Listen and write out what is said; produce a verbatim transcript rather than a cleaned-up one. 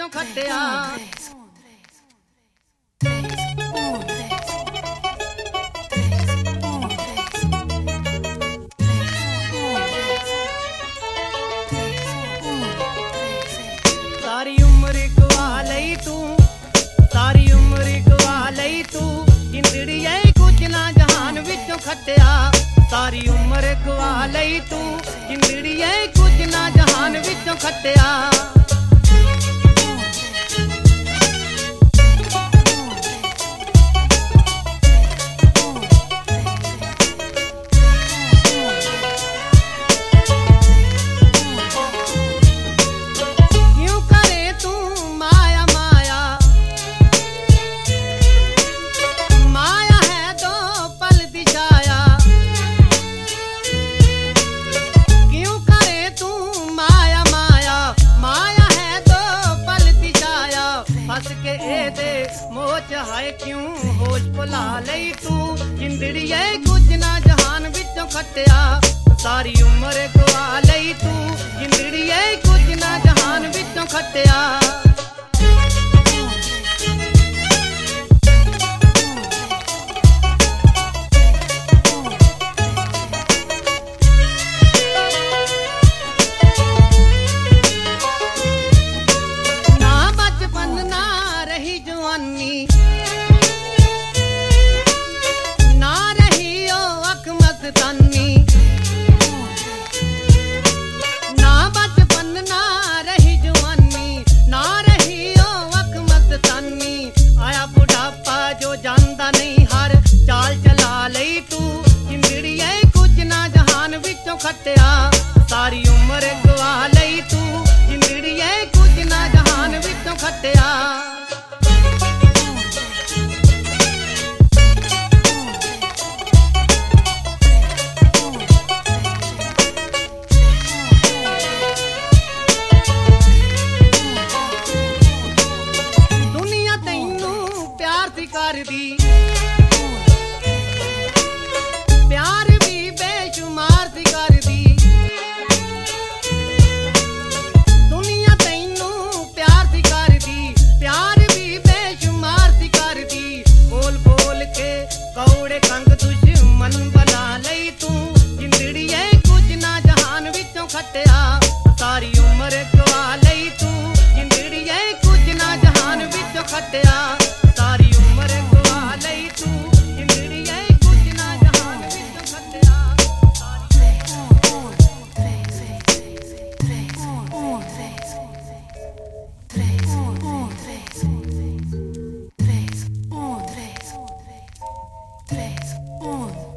ਖੱਟਿਆ। ਸਾਰੀ ਉਮਰ ਗਵਾ ਲਈ ਤੂੰ, ਸਾਰੀ ਉਮਰ ਗਵਾ ਲਈ ਤੂੰ, ਜਿੰਦੜੀਏ ਕੁਝ ਨਾ ਜਹਾਨ ਵਿੱਚੋਂ ਖੱਟਿਆ। ਸਾਰੀ ਉਮਰ ਗਵਾ ਲਈ ਤੂੰ, ਜਿੰਦੜੀਏ ਕੁਝ ਨਾ ਜਹਾਨ ਵਿੱਚੋਂ ਖੱਟਿਆ। ਹਾਏ ਕਿਉਂ ਹੋਸ਼ ਭੁਲਾ ਲਈ ਤੂੰ, ਜਿੰਦੜੀਏ ਕੁਝ ਨਾ ਜਹਾਨ ਵਿੱਚੋਂ ਖੱਟਿਆ। ਸਾਰੀ ਉਮਰ ਗਵਾ ਲਈ ਤੂੰ, ਜਿੰਦੜੀਏ ਕੁਝ ਨਾ ਜਹਾਨ ਵਿੱਚੋਂ ਖੱਟਿਆ। ਨਾ ਬਚਪਨ ਨਾ ਰਹੀ ਜਵਾਨੀ, ਨਾ ਬਚਪਨ ਨਾ ਰਹੀ ਜਵਾਨੀ, ਨਾ ਰਹੀ ਉਹ ਅੱਖ ਮਸਤਾਨੀ। ਆਇਆ ਬੁਢਾਪਾ ਜੋ ਜਾਂਦਾ ਨਹੀਂ, ਹਰ ਚਾਲ ਚਲਾ ਲਈ ਤੂੰ, ਜਿੰਦੜੀਏ ਕੁਝ ਨਾ ਜਹਾਨ ਵਿੱਚੋਂ ਖੱਟਿਆ। ਸਾਰੀ ਉਮਰ ਗਵਾ ਲਈ ਤੂੰ, ਜਿੰਦੜੀਏ ਕੁਝ ਨਾ ਜਹਾਨ ਵਿੱਚੋਂ ਖੱਟਿਆ। ਕਰਦੀ ਪਿਆਰ ਵੀ ਬੇਸ਼ੁਮਾਰ ਸੀ ਕਰਦੀ, ਦੁਨੀਆ ਤੈਨੂੰ ਪਿਆਰ ਸੀ ਕਰਦੀ, ਪਿਆਰ ਵੀ ਬੇਸ਼ੁਮਾਰ ਸੀ ਕਰਦੀ। ਬੋਲ ਬੋਲ ਕੇ ਕੌੜੇ ਕੰਗ ਦੁਸ਼ਮਨ ਬਣਾ ਲਈ ਤੂੰ, ਜਿੰਦੜੀਏ ਕੁਝ ਨਾ ਜਹਾਨ ਵਿੱਚੋਂ ਖੱਟਿਆ। ਸਾਰੀ ਉਮਰ ਗਵਾ ਲਈ ਤੂੰ, ਜਿੰਦੜੀਏ ਕੁਝ ਨਾ ਜਹਾਨ ਵਿੱਚੋਂ ਖੱਟਿਆ। ਸਾਰੀ ਉਮਰ ਗਵਾ ਲਈ ਤੂੰ, ਜਿੰਦੜੀਏ ਕੁਝ ਨਾ ਜਹਾਨ ਵਿੱਚੋਂ ਖੱਟਿਆ। Três, um,